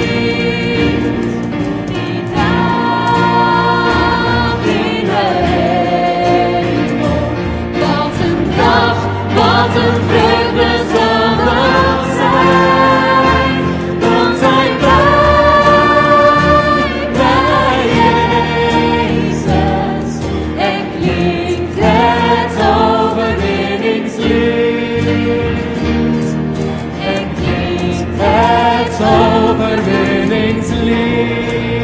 Die dag in de hemel. Wat een dag, wat een vreugde zal dat zijn. Dan zijn wij bij Jezus en klinkt het overwinningslied. En klinkt het overwinningslied.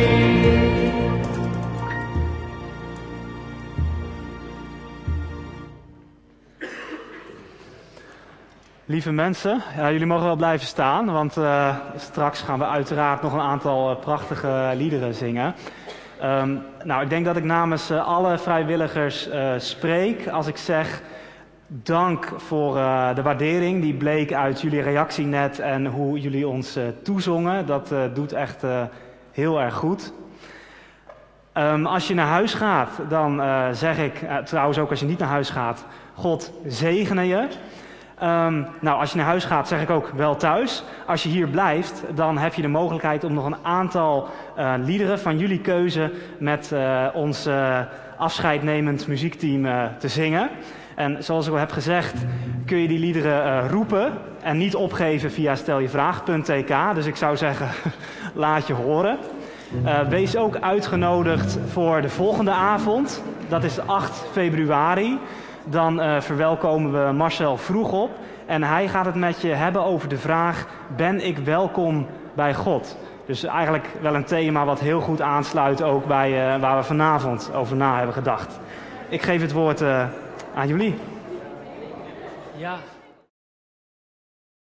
Lieve mensen, ja, jullie mogen wel blijven staan, want uh, straks gaan we uiteraard nog een aantal uh, prachtige liederen zingen. Um, nou, ik denk dat ik namens uh, alle vrijwilligers uh, spreek als ik zeg dank voor uh, de waardering die bleek uit jullie reactie net en hoe jullie ons uh, toezongen. Dat uh, doet echt uh, heel erg goed. Um, als je naar huis gaat, dan uh, zeg ik, uh, trouwens ook als je niet naar huis gaat, God zegene je. Um, nou, als je naar huis gaat, zeg ik ook wel thuis. Als je hier blijft, dan heb je de mogelijkheid om nog een aantal uh, liederen van jullie keuze met uh, ons uh, afscheidnemend muziekteam uh, te zingen. En zoals ik al heb gezegd, kun je die liederen uh, roepen en niet opgeven via steljevraag punt t k. Dus ik zou zeggen, laat je horen. Uh, wees ook uitgenodigd voor de volgende avond. Dat is acht februari. Dan uh, verwelkomen we Marcel Vroegop. En hij gaat het met je hebben over de vraag: ben ik welkom bij God? Dus eigenlijk wel een thema wat heel goed aansluit ook bij uh, waar we vanavond over na hebben gedacht. ik geef het woord uh, aan jullie. Ja.